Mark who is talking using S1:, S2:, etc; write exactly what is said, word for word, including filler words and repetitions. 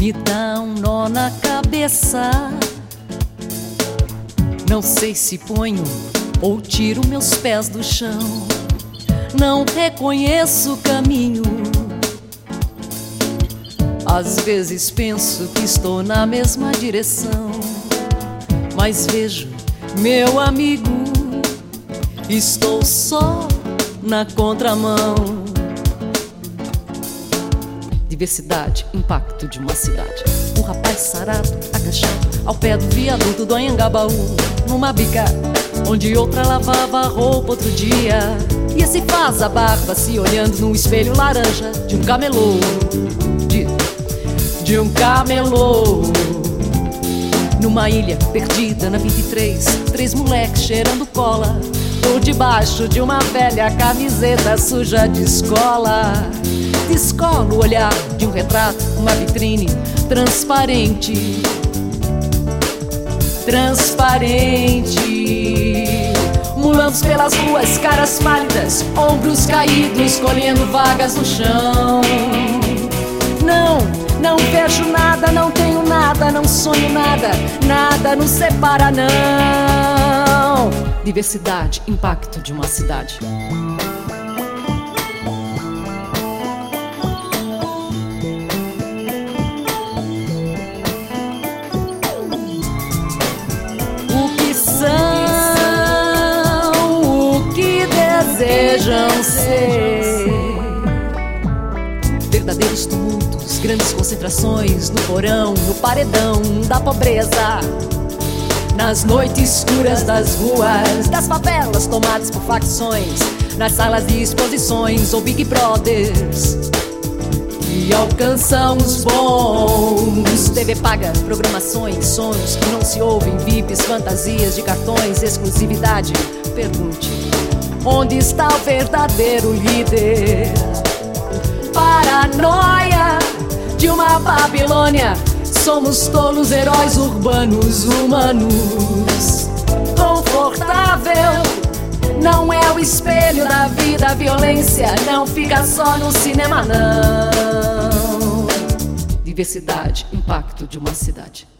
S1: me dá um nó na cabeça. Não sei se ponho ou tiro meus pés do chão. Não reconheço o caminho. Às vezes penso que estou na mesma direção, mas vejo, meu amigo, estou só na contramão. Diversidade, impacto de uma cidade. Um rapaz sarado, agachado, ao pé do viaduto do Anhangabaú, numa bica onde outra lavava a roupa outro dia. E esse faz a barba se olhando no espelho laranja de um camelô, de, de um camelô. Numa ilha perdida na vinte e três, três moleques cheirando cola por debaixo de uma velha camiseta suja de escola. Descola o olhar de um retrato, uma vitrine transparente, transparente. Mulambos pelas ruas, caras pálidas, ombros caídos, colhendo vagas no chão. Não, não vejo nada, não tenho nada, não sonho nada, nada nos separa, não. Diversidade, impacto de uma cidade. Desejam ser verdadeiros tumultos, grandes concentrações no porão, no paredão da pobreza, nas noites escuras das ruas, das favelas tomadas por facções, nas salas de exposições ou Big Brothers que alcançam os bons. T V paga, programações, sonhos que não se ouvem, V I Ps, fantasias de cartões, exclusividade. Pergunte: onde está o verdadeiro líder? Paranoia de uma Babilônia. Somos tolos, heróis urbanos, humanos. Confortável não é o espelho da vida. A violência não fica só no cinema, não. Diversidade, impacto de uma cidade.